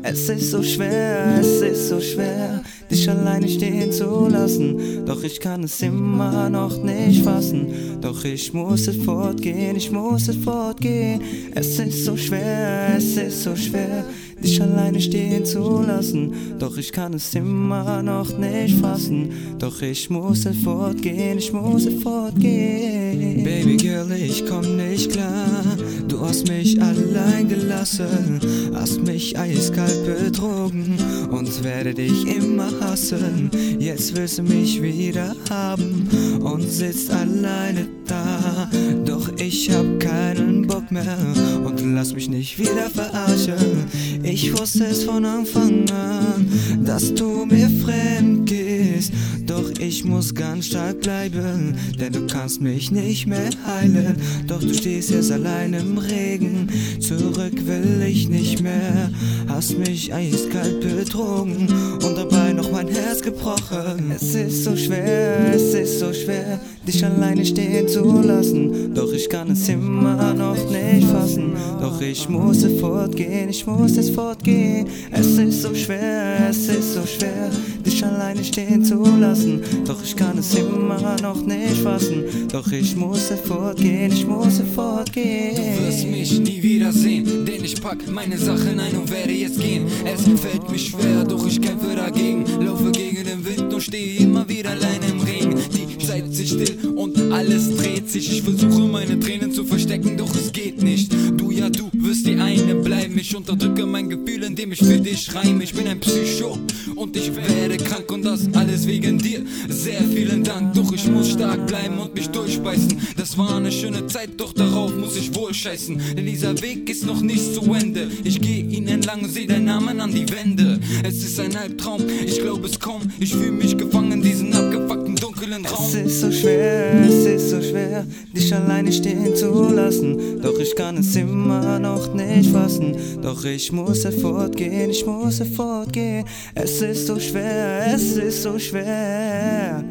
Es ist so schwer, es ist so schwer, dich alleine stehen zu lassen. Doch ich kann es immer noch nicht fassen. Doch ich muss es fortgehen, ich muss es fortgehen. Es ist so schwer, es ist so schwer, dich alleine stehen zu lassen. Doch ich kann es immer noch nicht fassen. Doch ich muss es fortgehen, ich muss es fortgehen. Baby Girl, ich komm nicht klar. Du hast mich allein gelassen, hast mich eiskalt betrogen und werde dich immer hassen. Jetzt willst du mich wieder haben und sitzt alleine da. Doch ich hab keinen Bock mehr und lass mich nicht wieder verarschen. Ich wusste es von Anfang an, dass du mir fremd gehst. Doch ich muss ganz stark bleiben, denn du kannst mich nicht mehr heilen. Doch du stehst jetzt allein im Regen, zurück will ich nicht mehr. Hast mich eiskalt betrogen und dabei noch mein Herz gebrochen. Es ist so schwer, es ist so schwer, dich alleine stehen zu lassen. Doch ich kann es immer noch nicht fassen. Doch ich muss es fortgehen, ich muss es fortgehen. Es ist so schwer, es ist so schwer, dich alleine stehen zu lassen. Doch ich kann es immer noch nicht fassen. Doch ich muss es fortgehen, ich muss es fortgehen. Du wirst mich nie wiedersehen, denn ich pack meine Sachen ein und werde jetzt gehen. Es fällt mir schwer, doch ich kämpfe dagegen. Laufe gegen den Wind und stehe immer wieder allein im Regen. Die Zeit sich still und alles dreht sich. Ich versuche meine Tränen zu verstecken, doch es geht nicht. Du wirst die eine bleiben. Ich unterdrücke mein Gefühl, indem ich für dich reime. Ich bin ein Psycho und ich werde krank und das alles wegen dir. Sehr vielen Dank, doch ich muss stark bleiben und mich durchbeißen. Das war eine schöne Zeit, doch darauf muss ich wohl scheißen. Denn dieser Weg ist noch nicht zu Ende. Ich gehe ihn entlang, seh deinen Namen an die Wände. Es ist ein Albtraum, ich glaube es kaum. Ich fühle mich gefangen in diesen abgefuckten dunklen Raum. Es ist so schwer, es ist so schwer, dich alleine stehen zu lassen. Doch ich kann es immer noch nicht fassen. Doch ich muss es fortgehen, ich muss es fortgehen. Es ist so schwer, es ist so schwer.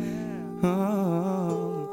Oh.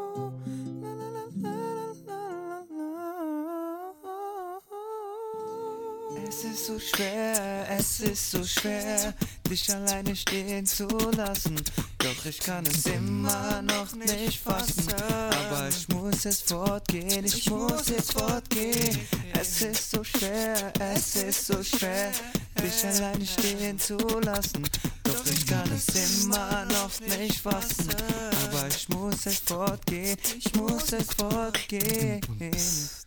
Es ist so schwer, es ist so schwer, dich alleine stehen zu lassen. Doch ich kann es immer noch nicht fassen. Aber ich muss es fortgehen, ich muss es fortgehen. Es ist so schwer, es ist so schwer, dich alleine stehen zu lassen. Doch ich kann es immer noch nicht fassen. Aber ich muss es fortgehen, ich muss es fortgehen.